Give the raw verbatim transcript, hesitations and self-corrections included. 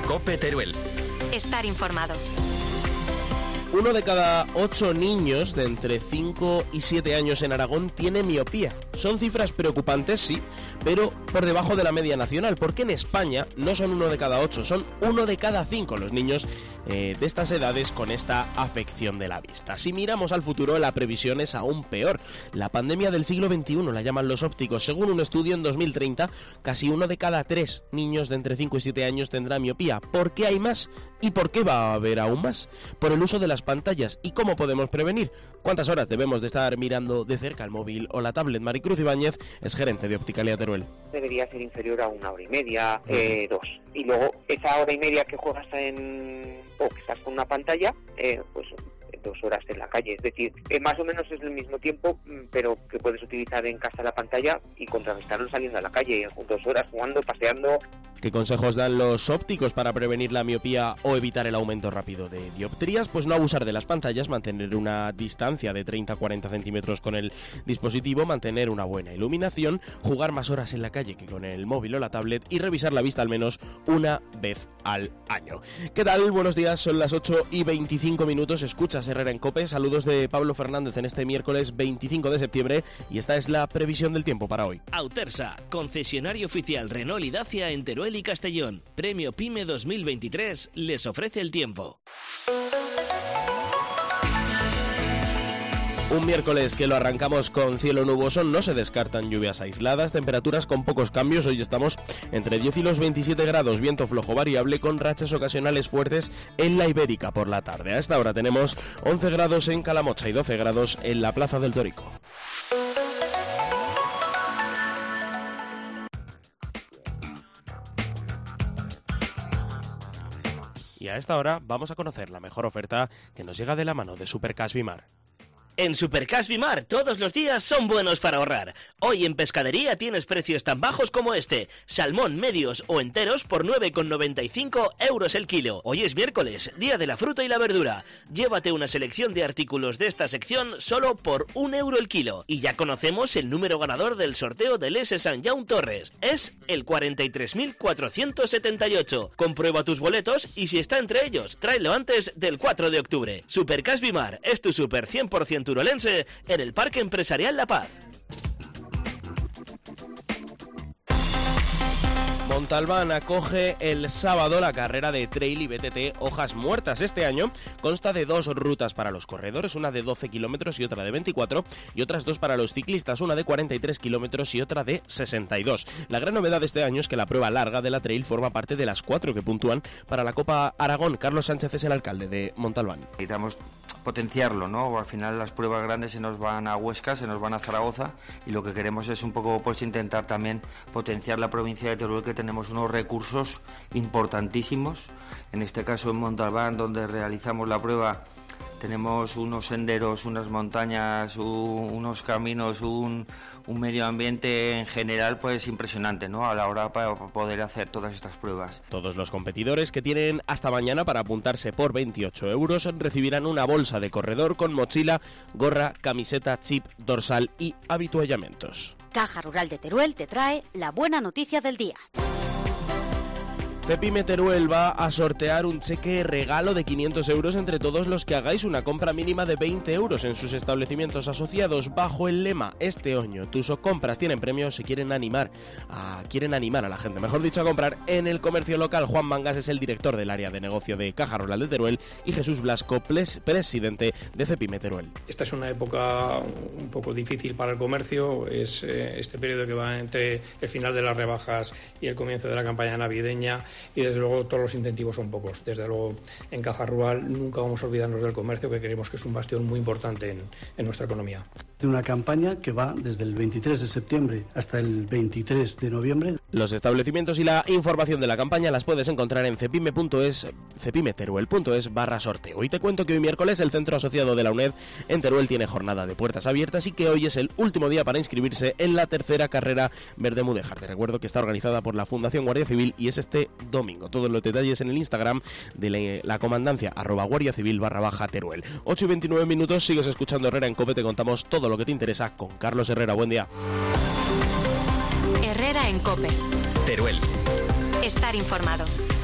COPE Teruel. Estar informado. Uno de cada ocho niños de entre cinco y siete años en Aragón tiene miopía. Son cifras preocupantes, sí, pero por debajo de la media nacional, porque en España no son uno de cada ocho, son uno de cada cinco los niños eh, de estas edades con esta afección de la vista. Si miramos al futuro, la previsión es aún peor. La pandemia del siglo veintiuno la llaman los ópticos. Según un estudio, en dos mil treinta, casi uno de cada tres niños de entre cinco y siete años tendrá miopía. ¿Por qué hay más? ¿Y por qué va a haber aún más? Por el uso de las pantallas. ¿Y cómo podemos prevenir? ¿Cuántas horas debemos de estar mirando de cerca el móvil o la tablet? Maricruz Ibáñez es gerente de Opticalia Teruel. Debería ser inferior a una hora y media, eh, dos. Y luego esa hora y media que juegas en o que estás con una pantalla, eh, pues dos horas en la calle. Es decir, eh, más o menos es el mismo tiempo, pero que puedes utilizar en casa la pantalla y contrarrestarlo saliendo a la calle, dos horas jugando, paseando. ¿Qué consejos dan los ópticos para prevenir la miopía o evitar el aumento rápido de dioptrías? Pues no abusar de las pantallas, mantener una distancia de treinta a cuarenta centímetros con el dispositivo, mantener una buena iluminación, jugar más horas en la calle que con el móvil o la tablet y revisar la vista al menos una vez al año. ¿Qué tal? Buenos días, son las ocho y veinticinco minutos, escuchas Herrera en COPE, saludos de Pablo Fernández en este miércoles veinticinco de septiembre y esta es la previsión del tiempo para hoy. Autersa, concesionario oficial Renault y Dacia en Teruel y Castellón. Premio PYME dos mil veintitrés les ofrece el tiempo. Un miércoles que lo arrancamos con cielo nuboso, no se descartan lluvias aisladas, temperaturas con pocos cambios, hoy estamos entre diez y los veintisiete grados, viento flojo variable con rachas ocasionales fuertes en la Ibérica por la tarde. A esta hora tenemos once grados en Calamocha y doce grados en la Plaza del Torico. Y a esta hora vamos a conocer la mejor oferta que nos llega de la mano de Supercash Bimar. En Supercash Bimar todos los días son buenos para ahorrar. Hoy en pescadería tienes precios tan bajos como este. Salmón medios o enteros por nueve con noventa y cinco euros el kilo. Hoy es miércoles, día de la fruta y la verdura. Llévate una selección de artículos de esta sección solo por un euro el kilo. Y ya conocemos el número ganador del sorteo del S. Sant Jaume Torres. Es el cuarenta y tres mil cuatrocientos setenta y ocho. Comprueba tus boletos y si está entre ellos, tráelo antes del cuatro de octubre. Supercash Bimar es tu super cien por ciento urolense en el Parque Empresarial La Paz. Montalbán acoge el sábado la carrera de trail y B T T Hojas Muertas. Este año consta de dos rutas para los corredores, una de doce kilómetros y otra de veinticuatro, y otras dos para los ciclistas, una de cuarenta y tres kilómetros y otra de sesenta y dos. La gran novedad de este año es que la prueba larga de la trail forma parte de las cuatro que puntúan para la Copa Aragón. Carlos Sánchez es el alcalde de Montalbán. Necesitamos potenciarlo, ¿no? Al final las pruebas grandes se nos van a Huesca, se nos van a Zaragoza y lo que queremos es un poco pues intentar también potenciar la provincia de Teruel, que tenemos unos recursos importantísimos. En este caso en Montalbán, donde realizamos la prueba, tenemos unos senderos, unas montañas, un, unos caminos, un, un medio ambiente en general pues impresionante, ¿no? A la hora para poder hacer todas estas pruebas. Todos los competidores que tienen hasta mañana para apuntarse por veintiocho euros recibirán una bolsa de corredor con mochila, gorra, camiseta, chip, dorsal y habituallamientos. Caja Rural de Teruel te trae la buena noticia del día. Cepime Teruel va a sortear un cheque regalo de quinientos euros entre todos los que hagáis una compra mínima de veinte euros en sus establecimientos asociados bajo el lema "Este año tus compras tienen premios". Se quieren animar a, quieren animar a la gente, mejor dicho, a comprar en el comercio local. Juan Mangas es el director del área de negocio de Caja Rural de Teruel y Jesús Blasco, pres, presidente de Cepime Teruel. Esta es una época un poco difícil para el comercio, es eh, este periodo que va entre el final de las rebajas y el comienzo de la campaña navideña. Y desde luego todos los incentivos son pocos. Desde luego en Caja Rural nunca vamos a olvidarnos del comercio, que creemos que es un bastión muy importante en, en nuestra economía. De una campaña que va desde el veintitrés de septiembre hasta el veintitrés de noviembre. Los establecimientos y la información de la campaña las puedes encontrar en cepime.es, cepimeteruel.es barra sorteo. Y te cuento que hoy miércoles el Centro Asociado de la UNED en Teruel tiene jornada de puertas abiertas y que hoy es el último día para inscribirse en la tercera carrera Verde Mudéjar. Te recuerdo que está organizada por la Fundación Guardia Civil y es este domingo. Todos los detalles en el Instagram de la comandancia arroba guardia civil barra baja Teruel. ocho y veintinueve minutos, sigues escuchando Herrera en COPE, te contamos todo lo que te interesa con Carlos Herrera. Buen día. Herrera en COPE. Teruel. Estar informado.